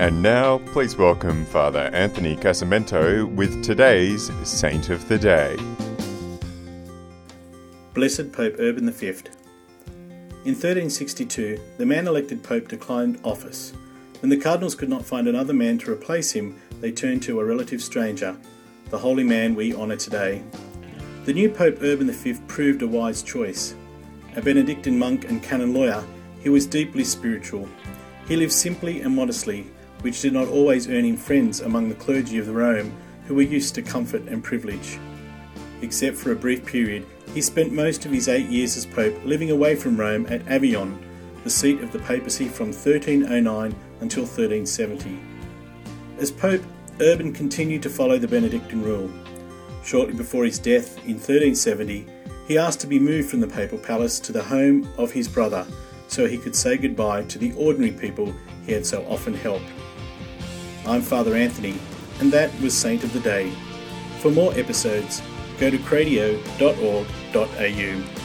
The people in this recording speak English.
And now, please welcome Father Anthony Casamento with today's Saint of the Day. Blessed Pope Urban V. In 1362, the man elected Pope declined office. When the cardinals could not find another man to replace him, they turned to a relative stranger, the holy man we honour today. The new Pope Urban V proved a wise choice. A Benedictine monk and canon lawyer, he was deeply spiritual. He lived simply and modestly, which did not always earn him friends among the clergy of Rome, who were used to comfort and privilege. Except for a brief period, he spent most of his 8 years as Pope living away from Rome at Avignon, the seat of the papacy from 1309 until 1370. As Pope, Urban continued to follow the Benedictine rule. Shortly before his death in 1370, he asked to be moved from the papal palace to the home of his brother, so he could say goodbye to the ordinary people he had so often helped. I'm Father Anthony, and that was Saint of the Day. For more episodes, go to cradio.org.au.